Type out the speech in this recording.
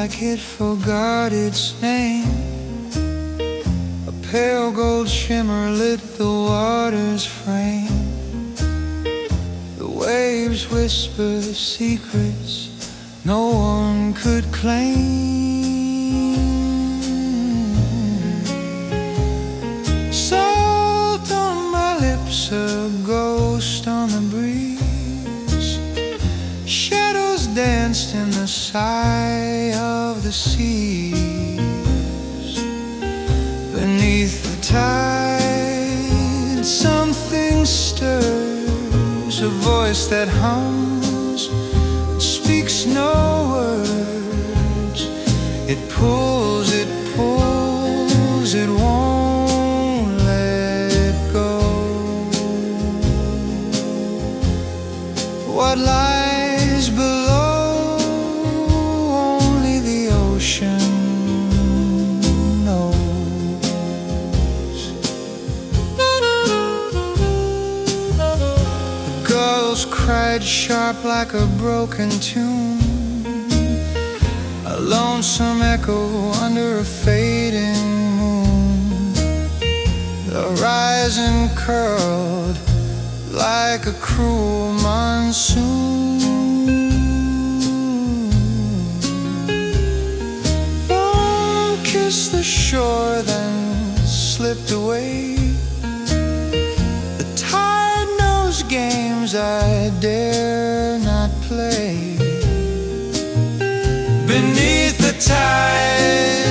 like it forgot its name. A pale gold shimmer lit the water's frame. The waves whisper secrets no one could claim. Salt on my lips, a ghost on the breeze. Shadows danced in the sigh of the seas. Beneath the tide, something stirs, a voice that hums, speaks no words. It pulls, it pulls, it won't let go. What lies below, only the ocean knows. The gulls cried sharp like a broken tune, a lonesome echo under a fading moon. The horizon curled like a cruel monsoon. Fall kissed the shore, then slipped away. The tide knows games I dare not play. Beneath the tide,